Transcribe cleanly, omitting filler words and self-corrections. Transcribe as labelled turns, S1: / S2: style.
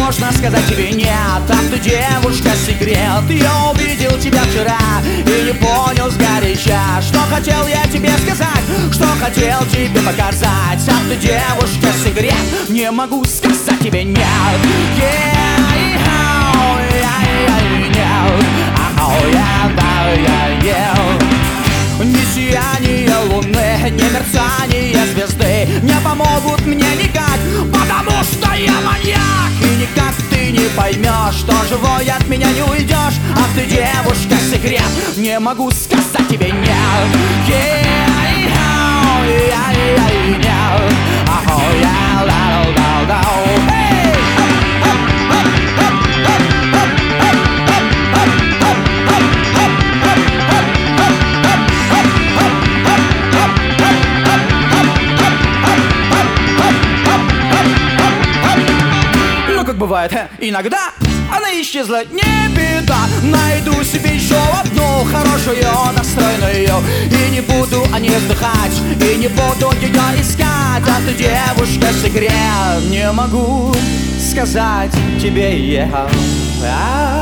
S1: можно сказать тебе нет. А ты девушка секрет. Я увидел тебя вчера и не понял сгоряча, что хотел я тебе сказать, что хотел тебе показать. А ты девушка секрет, не могу сказать тебе нет. Ни сияние луны, ни мерцание звезды не помогут мне никак, потому что я маньяк. И никак ты не поймешь, что живой от меня не уйдешь. А ты девушка секрет, не могу сказать тебе нет. Бывает, иногда она исчезла, не беда. Найду себе еще одну хорошую, достойную, и не буду о ней вздыхать, и не буду ее искать. А ты девушка секрет, не могу сказать тебе я.